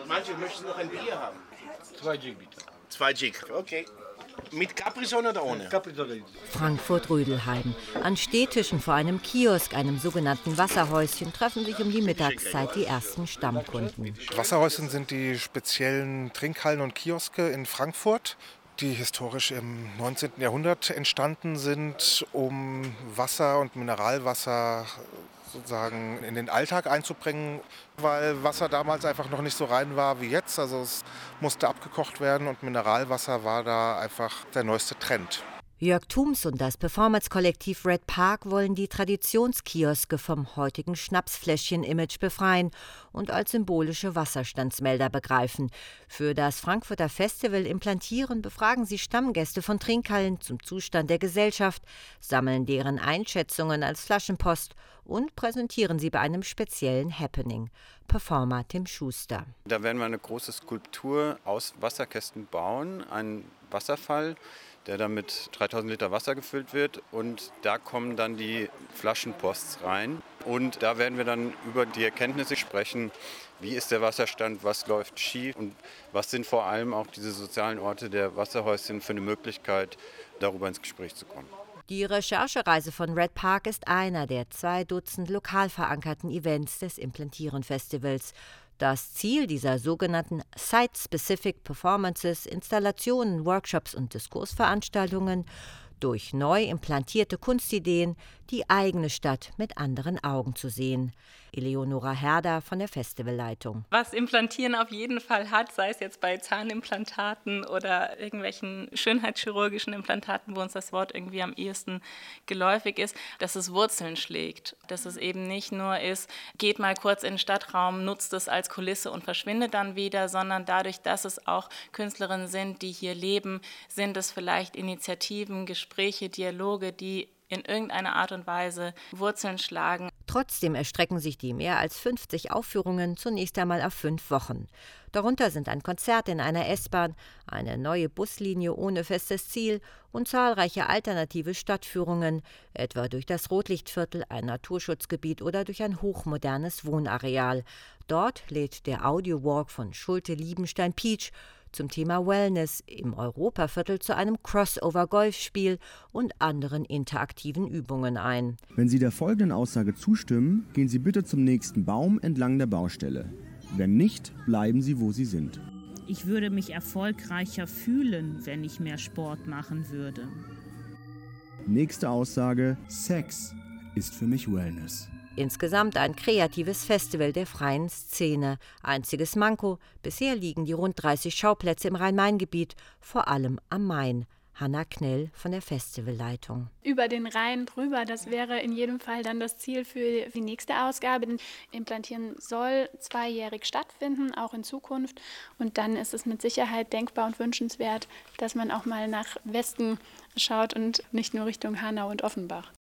Manche möchten noch ein Bier haben. 2 Gin bitte. 2 Gig, okay. Mit Capri-Sonne oder ohne? Capri-Sonne. Frankfurt-Rödelheim. An Stehtischen vor einem Kiosk, einem sogenannten Wasserhäuschen, treffen sich um die Mittagszeit die ersten Stammkunden. Wasserhäuschen sind die speziellen Trinkhallen und Kioske in Frankfurt, die historisch im 19. Jahrhundert entstanden sind, um Wasser und Mineralwasser sozusagen in den Alltag einzubringen, weil Wasser damals einfach noch nicht so rein war wie jetzt. Also es musste abgekocht werden und Mineralwasser war da einfach der neueste Trend. Jörg Thums und das Performance-Kollektiv Red Park wollen die Traditionskioske vom heutigen Schnapsfläschchen-Image befreien und als symbolische Wasserstandsmelder begreifen. Für das Frankfurter Festival Implantieren befragen sie Stammgäste von Trinkhallen zum Zustand der Gesellschaft, sammeln deren Einschätzungen als Flaschenpost und präsentieren sie bei einem speziellen Happening. Performer Tim Schuster. Da werden wir eine große Skulptur aus Wasserkästen bauen, einen Wasserfall, der dann mit 3000 Liter Wasser gefüllt wird, und da kommen dann die Flaschenposts rein und da werden wir dann über die Erkenntnisse sprechen, wie ist der Wasserstand, was läuft schief und was sind vor allem auch diese sozialen Orte der Wasserhäuschen für eine Möglichkeit, darüber ins Gespräch zu kommen. Die Recherchereise von Red Park ist einer der 2 Dutzend lokal verankerten Events des Implantieren-Festivals. Das Ziel dieser sogenannten Site-Specific Performances, Installationen, Workshops und Diskursveranstaltungen, durch neu implantierte Kunstideen die eigene Stadt mit anderen Augen zu sehen. Eleonora Herder von der Festivalleitung. Was Implantieren auf jeden Fall hat, sei es jetzt bei Zahnimplantaten oder irgendwelchen schönheitschirurgischen Implantaten, wo uns das Wort irgendwie am ehesten geläufig ist, dass es Wurzeln schlägt. Dass es eben nicht nur ist, geht mal kurz in den Stadtraum, nutzt es als Kulisse und verschwindet dann wieder, sondern dadurch, dass es auch Künstlerinnen sind, die hier leben, sind es vielleicht Initiativen, Gespräche, Dialoge, die in irgendeiner Art und Weise Wurzeln schlagen. Trotzdem erstrecken sich die mehr als 50 Aufführungen zunächst einmal auf 5 Wochen. Darunter sind ein Konzert in einer S-Bahn, eine neue Buslinie ohne festes Ziel und zahlreiche alternative Stadtführungen, etwa durch das Rotlichtviertel, ein Naturschutzgebiet oder durch ein hochmodernes Wohnareal. Dort lädt der Audiowalk von Schulte-Liebenstein-Pietsch zum Thema Wellness im Europaviertel zu einem Crossover-Golfspiel und anderen interaktiven Übungen ein. Wenn Sie der folgenden Aussage zustimmen, gehen Sie bitte zum nächsten Baum entlang der Baustelle. Wenn nicht, bleiben Sie, wo Sie sind. Ich würde mich erfolgreicher fühlen, wenn ich mehr Sport machen würde. Nächste Aussage: Sex ist für mich Wellness. Insgesamt ein kreatives Festival der freien Szene. Einziges Manko: bisher liegen die rund 30 Schauplätze im Rhein-Main-Gebiet, vor allem am Main. Hanna Knell von der Festivalleitung. Über den Rhein drüber, das wäre in jedem Fall dann das Ziel für die nächste Ausgabe. Denn Implantieren soll 2-jährig stattfinden, auch in Zukunft. Und dann ist es mit Sicherheit denkbar und wünschenswert, dass man auch mal nach Westen schaut und nicht nur Richtung Hanau und Offenbach.